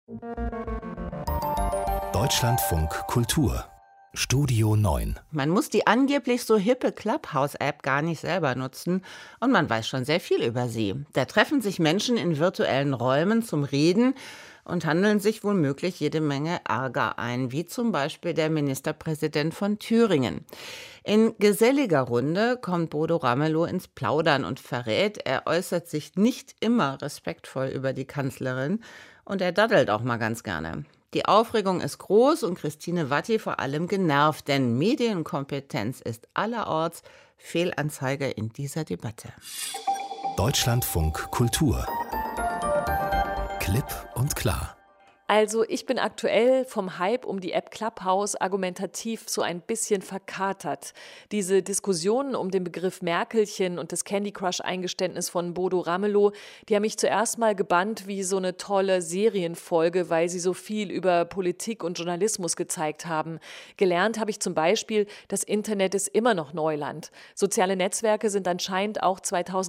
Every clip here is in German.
Deutschlandfunk Kultur Studio 9. Man muss die angeblich so hippe Clubhouse-App gar nicht selber nutzen und man weiß schon sehr viel über sie. Da treffen sich Menschen in virtuellen Räumen zum Reden und handeln sich womöglich jede Menge Ärger ein, wie zum Beispiel der Ministerpräsident von Thüringen. In geselliger Runde kommt Bodo Ramelow ins Plaudern und verrät, er äußert sich nicht immer respektvoll über die Kanzlerin und er daddelt auch mal ganz gerne. Die Aufregung ist groß und Christine Watti vor allem genervt, denn Medienkompetenz ist allerorts Fehlanzeige in dieser Debatte. Deutschlandfunk Kultur Klipp und klar. Also ich bin aktuell vom Hype um die App Clubhouse argumentativ so ein bisschen verkatert. Diese Diskussionen um den Begriff Merkelchen und das Candy Crush-Eingeständnis von Bodo Ramelow, die haben mich zuerst mal gebannt wie so eine tolle Serienfolge, weil sie so viel über Politik und Journalismus gezeigt haben. Gelernt habe ich zum Beispiel, das Internet ist immer noch Neuland. Soziale Netzwerke sind anscheinend auch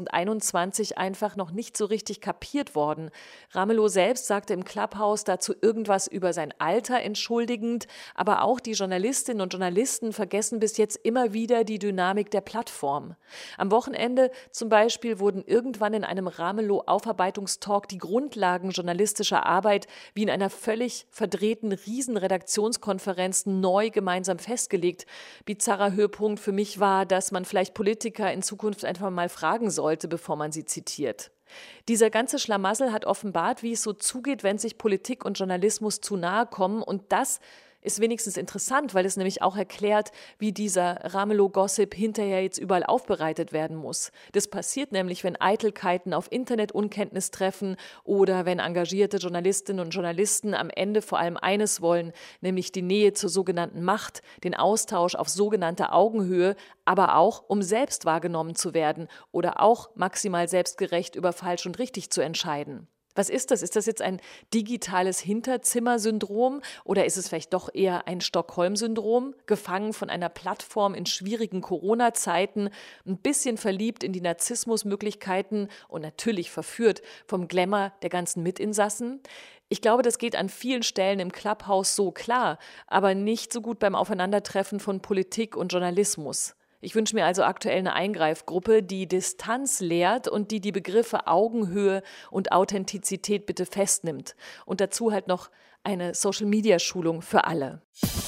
2021 einfach noch nicht so richtig kapiert worden. Ramelow selbst sagte im Clubhouse dazu irgendwas über sein Alter entschuldigend, aber auch die Journalistinnen und Journalisten vergessen bis jetzt immer wieder die Dynamik der Plattform. Am Wochenende zum Beispiel wurden irgendwann in einem Ramelow-Aufarbeitungstalk die Grundlagen journalistischer Arbeit wie in einer völlig verdrehten Riesenredaktionskonferenz neu gemeinsam festgelegt. Bizarrer Höhepunkt für mich war, dass man vielleicht Politiker in Zukunft einfach mal fragen sollte, bevor man sie zitiert. Dieser ganze Schlamassel hat offenbart, wie es so zugeht, wenn sich Politik und Journalismus zu nahe kommen. Und das ist wenigstens interessant, weil es nämlich auch erklärt, wie dieser Ramelow-Gossip hinterher jetzt überall aufbereitet werden muss. Das passiert nämlich, wenn Eitelkeiten auf Internetunkenntnis treffen oder wenn engagierte Journalistinnen und Journalisten am Ende vor allem eines wollen, nämlich die Nähe zur sogenannten Macht, den Austausch auf sogenannter Augenhöhe, aber auch, um selbst wahrgenommen zu werden oder auch maximal selbstgerecht über falsch und richtig zu entscheiden. Was ist das? Ist das jetzt ein digitales Hinterzimmer-Syndrom oder ist es vielleicht doch eher ein Stockholm-Syndrom, gefangen von einer Plattform in schwierigen Corona-Zeiten, ein bisschen verliebt in die Narzissmusmöglichkeiten und natürlich verführt vom Glamour der ganzen Mitinsassen? Ich glaube, das geht an vielen Stellen im Clubhouse so klar, aber nicht so gut beim Aufeinandertreffen von Politik und Journalismus. Ich wünsche mir also aktuell eine Eingreifgruppe, die Distanz lehrt und die Begriffe Augenhöhe und Authentizität bitte festnimmt. Und dazu halt noch eine Social-Media-Schulung für alle.